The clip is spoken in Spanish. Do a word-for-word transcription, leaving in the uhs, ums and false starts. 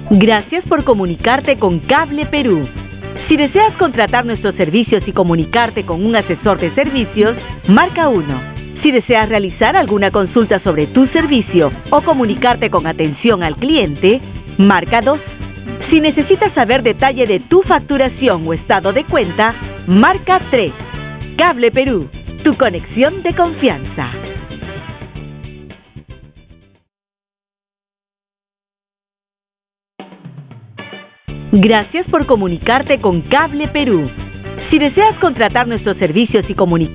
Gracias por comunicarte con Cable Perú. Si deseas contratar nuestros servicios y comunicarte con un asesor de servicios, marca uno. Si deseas realizar alguna consulta sobre tu servicio o comunicarte con atención al cliente, marca dos. Si necesitas saber detalle de tu facturación o estado de cuenta, marca tres. Cable Perú, tu conexión de confianza. Gracias por comunicarte con Cable Perú. Si deseas contratar nuestros servicios y comunicarte